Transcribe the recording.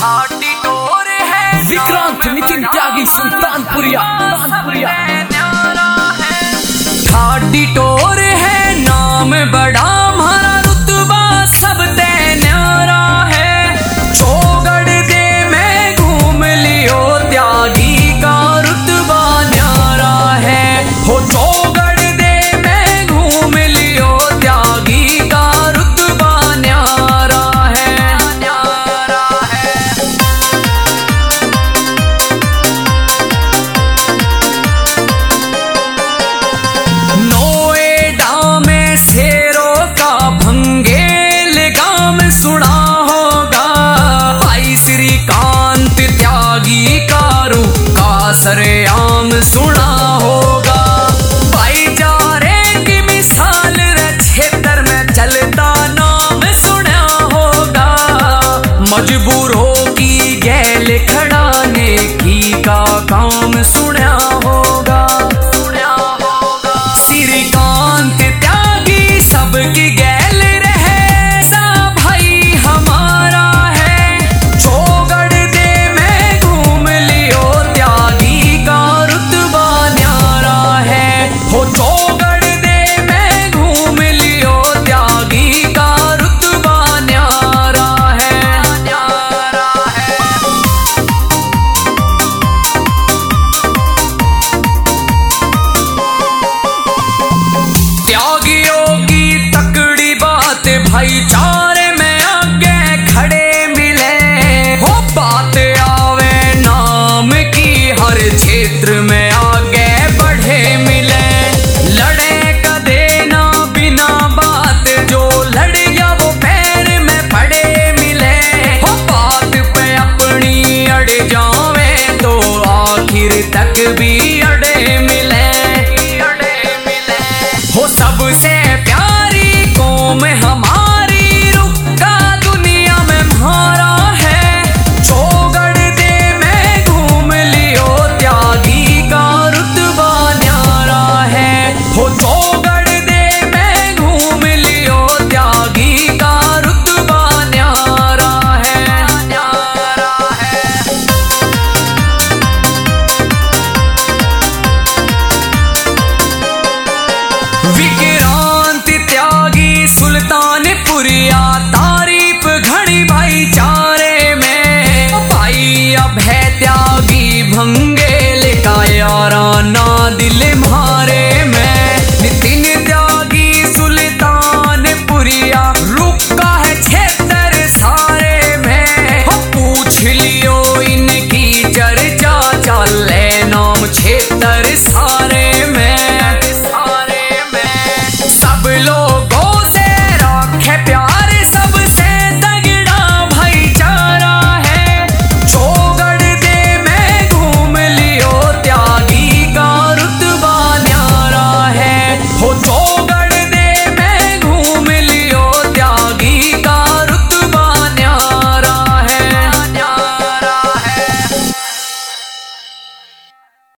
खाटी टोर है विक्रांत नितिन त्यागी सुल्तानपुरिया खाटी टोर है नाम बड़ा हमारा रुतबा सब ते न्यारा है। चौगढ़ दे में घूम लियो त्यागी का रुतबा न्यारा है। हो चौगढ़ दे में घूम लियो त्यागी का रुतबा न्यारा है, न्यारा है। नोएडा में शेरों का भंगेल गाम सुना होगा। भाई श्रीकांत त्यागी कारू का सरेआम सुना होगा। भाईचारे की मिसाल क्षेत्र में चलता नाम सुना होगा। मजबूर